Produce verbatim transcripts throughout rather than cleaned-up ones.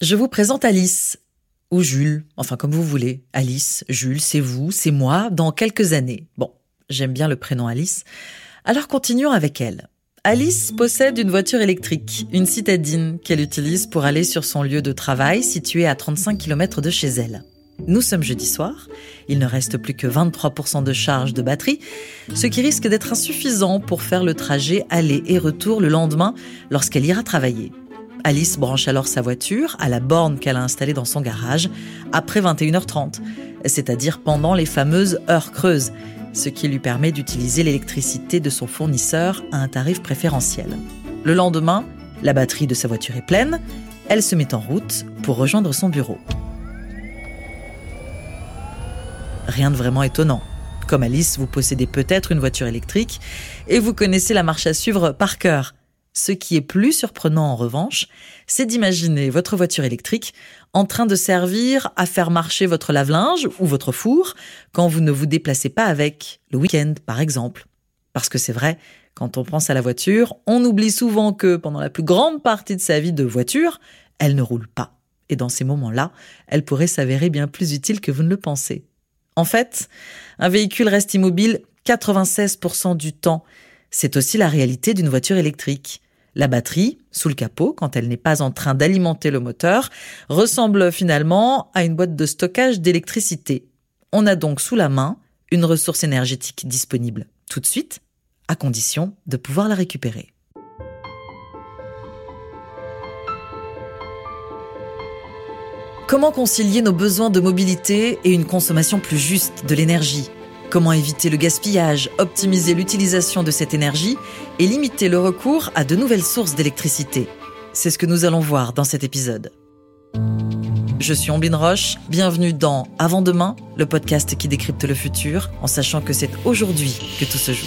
Je vous présente Alice, ou Jules, enfin comme vous voulez. Alice, Jules, c'est vous, c'est moi, dans quelques années. Bon, j'aime bien le prénom Alice. Alors continuons avec elle. Alice possède une voiture électrique, une citadine, qu'elle utilise pour aller sur son lieu de travail situé à trente-cinq kilomètres de chez elle. Nous sommes jeudi soir, il ne reste plus que vingt-trois pour cent de charge de batterie, ce qui risque d'être insuffisant pour faire le trajet aller et retour le lendemain lorsqu'elle ira travailler. Alice branche alors sa voiture à la borne qu'elle a installée dans son garage après vingt et une heures trente, c'est-à-dire pendant les fameuses heures creuses, ce qui lui permet d'utiliser l'électricité de son fournisseur à un tarif préférentiel. Le lendemain, la batterie de sa voiture est pleine, elle se met en route pour rejoindre son bureau. Rien de vraiment étonnant. Comme Alice, vous possédez peut-être une voiture électrique et vous connaissez la marche à suivre par cœur. Ce qui est plus surprenant en revanche, c'est d'imaginer votre voiture électrique en train de servir à faire marcher votre lave-linge ou votre four quand vous ne vous déplacez pas avec, le week-end par exemple. Parce que c'est vrai, quand on pense à la voiture, on oublie souvent que pendant la plus grande partie de sa vie de voiture, elle ne roule pas. Et dans ces moments-là, elle pourrait s'avérer bien plus utile que vous ne le pensez. En fait, un véhicule reste immobile quatre-vingt-seize pour cent du temps. C'est aussi la réalité d'une voiture électrique. La batterie, sous le capot, quand elle n'est pas en train d'alimenter le moteur, ressemble finalement à une boîte de stockage d'électricité. On a donc sous la main une ressource énergétique disponible tout de suite, à condition de pouvoir la récupérer. Comment concilier nos besoins de mobilité et une consommation plus juste de l'énergie ? Comment éviter le gaspillage, optimiser l'utilisation de cette énergie et limiter le recours à de nouvelles sources d'électricité ? C'est ce que nous allons voir dans cet épisode. Je suis Omblin Roche, bienvenue dans Avant demain, le podcast qui décrypte le futur en sachant que c'est aujourd'hui que tout se joue.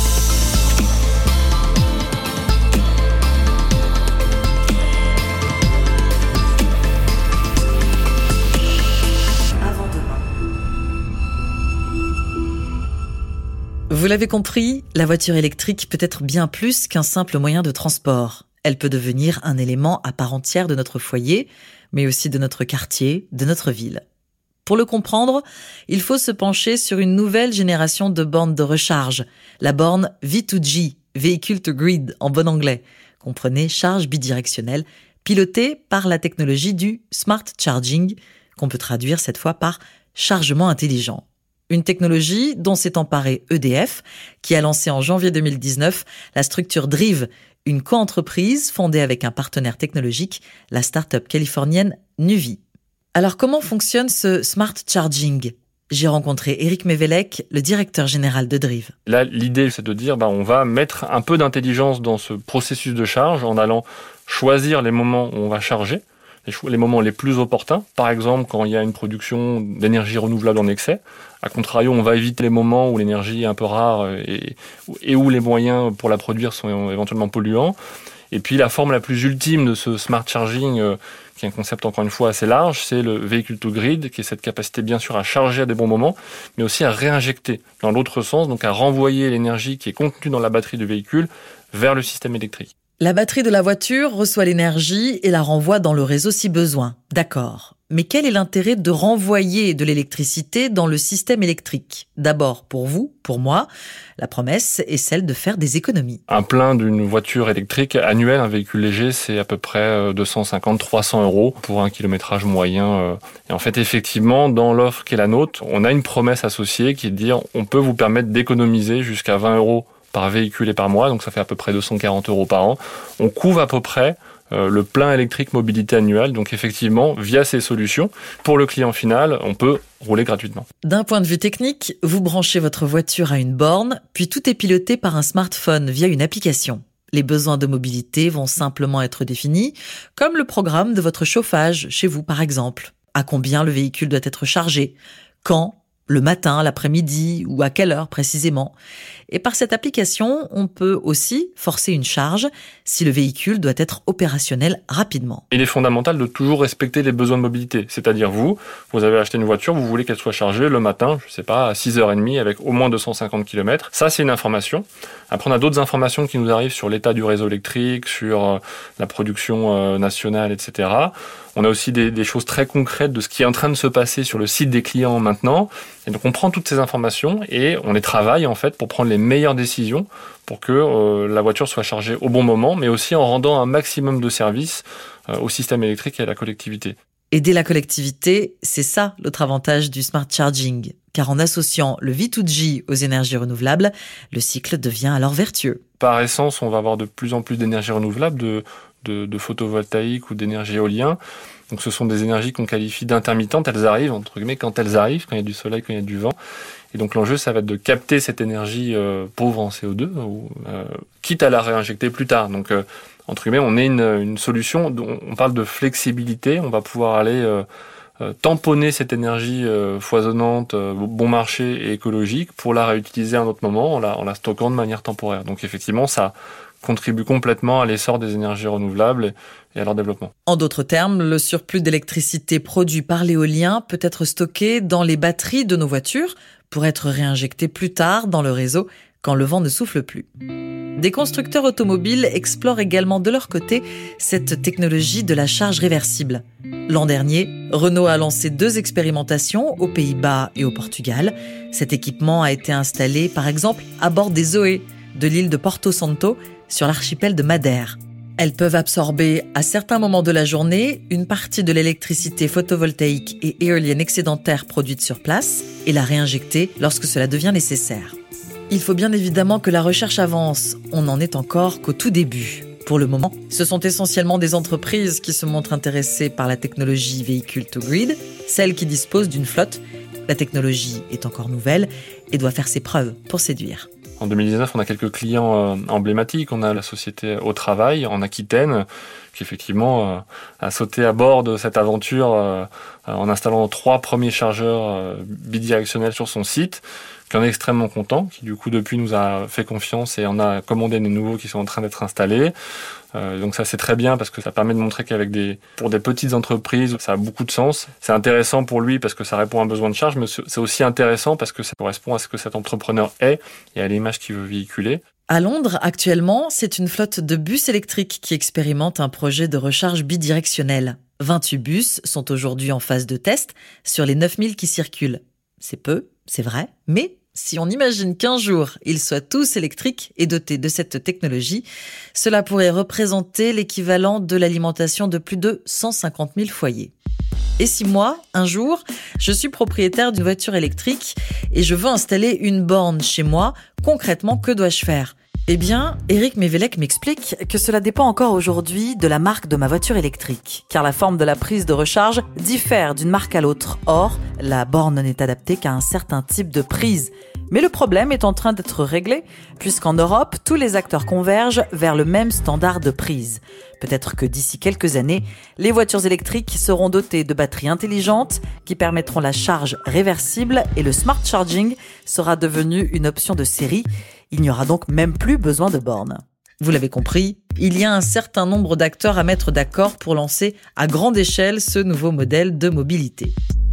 Vous l'avez compris, la voiture électrique peut être bien plus qu'un simple moyen de transport. Elle peut devenir un élément à part entière de notre foyer, mais aussi de notre quartier, de notre ville. Pour le comprendre, il faut se pencher sur une nouvelle génération de bornes de recharge, la borne V deux G, Vehicle to Grid en bon anglais, comprenez charge bidirectionnelle, pilotée par la technologie du Smart Charging, qu'on peut traduire cette fois par chargement intelligent. Une technologie dont s'est emparée E D F, qui a lancé en janvier deux mille dix-neuf la structure Drive, une coentreprise fondée avec un partenaire technologique, la start-up californienne Nuvve. Alors comment fonctionne ce Smart Charging ? J'ai rencontré Eric Mévelec, le directeur général de Drive. Là, l'idée, c'est de dire, bah, on va mettre un peu d'intelligence dans ce processus de charge en allant choisir les moments où on va charger, les moments les plus opportuns. Par exemple, quand il y a une production d'énergie renouvelable en excès. A contrario, on va éviter les moments où l'énergie est un peu rare et, et où les moyens pour la produire sont éventuellement polluants. Et puis, la forme la plus ultime de ce smart charging, euh, qui est un concept encore une fois assez large, c'est le vehicle to grid, qui est cette capacité bien sûr à charger à des bons moments, mais aussi à réinjecter dans l'autre sens, donc à renvoyer l'énergie qui est contenue dans la batterie du véhicule vers le système électrique. La batterie de la voiture reçoit l'énergie et la renvoie dans le réseau si besoin. D'accord. Mais quel est l'intérêt de renvoyer de l'électricité dans le système électrique ? D'abord, pour vous, pour moi, la promesse est celle de faire des économies. Un plein d'une voiture électrique annuelle, un véhicule léger, c'est à peu près deux cent cinquante à trois cents euros pour un kilométrage moyen. Et en fait, effectivement, dans l'offre qui est la nôtre, on a une promesse associée qui est de dire on peut vous permettre d'économiser jusqu'à vingt euros par véhicule et par mois, donc ça fait à peu près deux cent quarante euros par an. On couvre à peu près euh, le plein électrique mobilité annuel, donc effectivement, via ces solutions, pour le client final, on peut rouler gratuitement. D'un point de vue technique, vous branchez votre voiture à une borne, puis tout est piloté par un smartphone via une application. Les besoins de mobilité vont simplement être définis, comme le programme de votre chauffage, chez vous par exemple. À combien le véhicule doit être chargé ? Quand ? Le matin, l'après-midi ou à quelle heure précisément. Et par cette application, on peut aussi forcer une charge si le véhicule doit être opérationnel rapidement. Il est fondamental de toujours respecter les besoins de mobilité. C'est-à-dire vous, vous avez acheté une voiture, vous voulez qu'elle soit chargée le matin, je sais pas, à six heures trente avec au moins deux cent cinquante kilomètres. Ça, c'est une information. Après, on a d'autres informations qui nous arrivent sur l'état du réseau électrique, sur la production nationale, et cetera. On a aussi des, des choses très concrètes de ce qui est en train de se passer sur le site des clients maintenant. Et donc on prend toutes ces informations et on les travaille en fait pour prendre les meilleures décisions pour que euh, la voiture soit chargée au bon moment, mais aussi en rendant un maximum de services euh, au système électrique et à la collectivité. Aider la collectivité, c'est ça l'autre avantage du smart charging. Car en associant le V deux G aux énergies renouvelables, le cycle devient alors vertueux. Par essence, on va avoir de plus en plus d'énergies renouvelables, de, de, de photovoltaïque ou d'énergie éolien. Donc ce sont des énergies qu'on qualifie d'intermittentes. Elles arrivent, entre guillemets, quand elles arrivent, quand il y a du soleil, quand il y a du vent. Et donc l'enjeu, ça va être de capter cette énergie euh, pauvre en C O deux, ou, euh, quitte à la réinjecter plus tard. Donc, euh, entre guillemets, on est une, une solution, dont on parle de flexibilité. On va pouvoir aller euh, euh, tamponner cette énergie euh, foisonnante, euh, bon marché et écologique, pour la réutiliser à un autre moment en la, en la stockant de manière temporaire. Donc effectivement, ça contribue complètement à l'essor des énergies renouvelables et à leur développement. En d'autres termes, le surplus d'électricité produit par l'éolien peut être stocké dans les batteries de nos voitures pour être réinjecté plus tard dans le réseau quand le vent ne souffle plus. Des constructeurs automobiles explorent également de leur côté cette technologie de la charge réversible. L'an dernier, Renault a lancé deux expérimentations aux Pays-Bas et au Portugal. Cet équipement a été installé par exemple à bord des Zoé de l'île de Porto Santo sur l'archipel de Madère. Elles peuvent absorber à certains moments de la journée une partie de l'électricité photovoltaïque et éolienne excédentaire produite sur place et la réinjecter lorsque cela devient nécessaire. Il faut bien évidemment que la recherche avance, on n'en est encore qu'au tout début. Pour le moment, ce sont essentiellement des entreprises qui se montrent intéressées par la technologie véhicule to grid, celles qui disposent d'une flotte. La technologie est encore nouvelle et doit faire ses preuves pour séduire. En deux mille dix-neuf, on a quelques clients euh, emblématiques. On a la société Au Travail en Aquitaine, qui effectivement euh, a sauté à bord de cette aventure euh, en installant trois premiers chargeurs euh, bidirectionnels sur son site, qui en est extrêmement content, qui du coup depuis nous a fait confiance et en a commandé des nouveaux qui sont en train d'être installés. Euh, donc ça c'est très bien parce que ça permet de montrer qu'avec des, pour des petites entreprises, ça a beaucoup de sens. C'est intéressant pour lui parce que ça répond à un besoin de charge, mais c'est aussi intéressant parce que ça correspond à ce que cet entrepreneur est et à l'image qu'il veut véhiculer. À Londres, actuellement, c'est une flotte de bus électriques qui expérimente un projet de recharge bidirectionnelle. vingt-huit bus sont aujourd'hui en phase de test sur les neuf mille qui circulent. C'est peu, c'est vrai, mais si on imagine qu'un jour, ils soient tous électriques et dotés de cette technologie, cela pourrait représenter l'équivalent de l'alimentation de plus de cent cinquante mille foyers. Et si moi, un jour, je suis propriétaire d'une voiture électrique et je veux installer une borne chez moi, concrètement, que dois-je faire ? Eh bien, Eric Mévélec m'explique que cela dépend encore aujourd'hui de la marque de ma voiture électrique, car la forme de la prise de recharge diffère d'une marque à l'autre. Or, la borne n'est adaptée qu'à un certain type de prise. Mais le problème est en train d'être réglé, puisqu'en Europe, tous les acteurs convergent vers le même standard de prise. Peut-être que d'ici quelques années, les voitures électriques seront dotées de batteries intelligentes qui permettront la charge réversible et le smart charging sera devenu une option de série. Il n'y aura donc même plus besoin de bornes. Vous l'avez compris, il y a un certain nombre d'acteurs à mettre d'accord pour lancer à grande échelle ce nouveau modèle de mobilité.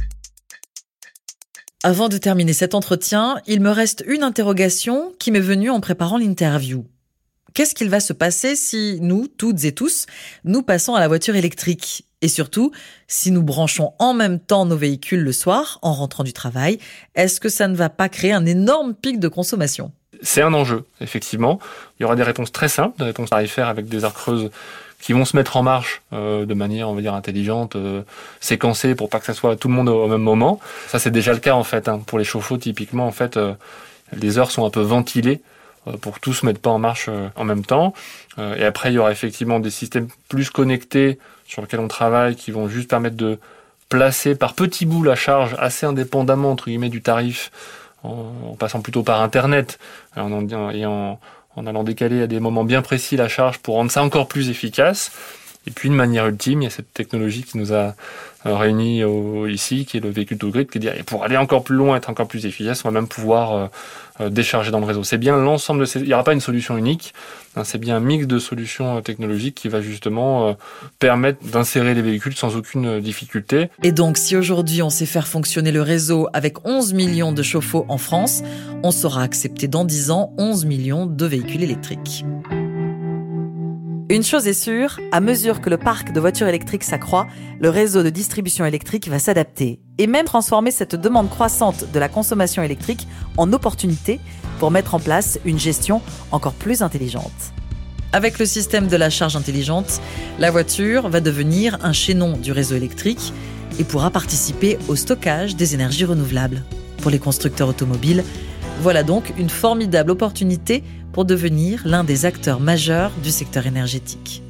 Avant de terminer cet entretien, il me reste une interrogation qui m'est venue en préparant l'interview. Qu'est-ce qu'il va se passer si nous, toutes et tous, nous passons à la voiture électrique ? Et surtout, si nous branchons en même temps nos véhicules le soir, en rentrant du travail, est-ce que ça ne va pas créer un énorme pic de consommation ? C'est un enjeu, effectivement. Il y aura des réponses très simples, des réponses tarifaires avec des heures creuses qui vont se mettre en marche euh, de manière, on va dire, intelligente, euh, séquencée pour pas que ça soit tout le monde au même moment. Ça, c'est déjà le cas, en fait. Hein. Pour les chauffe-eau, typiquement, en fait, euh, les heures sont un peu ventilées euh, pour que tout se mette pas en marche euh, en même temps. Euh, et après, il y aura effectivement des systèmes plus connectés sur lesquels on travaille qui vont juste permettre de placer par petits bouts la charge assez indépendamment, entre guillemets, du tarif en, en passant plutôt par Internet en en, et en, en allant décaler à des moments bien précis la charge pour rendre ça encore plus efficace. Et puis, de manière ultime, il y a cette technologie qui nous a euh, réunis au, ici, qui est le véhicule to grid, qui dit et pour aller encore plus loin, être encore plus efficace, on va même pouvoir euh, euh, décharger dans le réseau. C'est bien l'ensemble de ces... Il n'y aura pas une solution unique, hein, c'est bien un mix de solutions euh, technologiques qui va justement euh, permettre d'insérer les véhicules sans aucune euh, difficulté. Et donc, si aujourd'hui on sait faire fonctionner le réseau avec onze millions de chauffe-eau en France, on saura accepter dans dix ans onze millions de véhicules électriques. Une chose est sûre, à mesure que le parc de voitures électriques s'accroît, le réseau de distribution électrique va s'adapter et même transformer cette demande croissante de la consommation électrique en opportunité pour mettre en place une gestion encore plus intelligente. Avec le système de la charge intelligente, la voiture va devenir un chaînon du réseau électrique et pourra participer au stockage des énergies renouvelables. Pour les constructeurs automobiles, voilà donc une formidable opportunité pour devenir l'un des acteurs majeurs du secteur énergétique.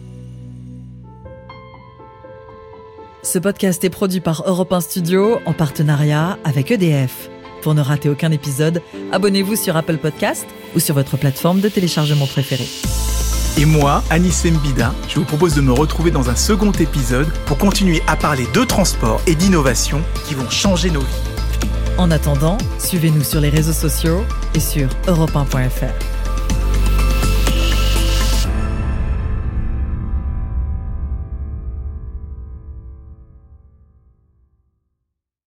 Ce podcast est produit par Europe un Studio en partenariat avec E D F. Pour ne rater aucun épisode, abonnez-vous sur Apple Podcast ou sur votre plateforme de téléchargement préférée. Et moi, Anis Mbida, je vous propose de me retrouver dans un second épisode pour continuer à parler de transport et d'innovation qui vont changer nos vies. En attendant, suivez-nous sur les réseaux sociaux et sur europe un point f r.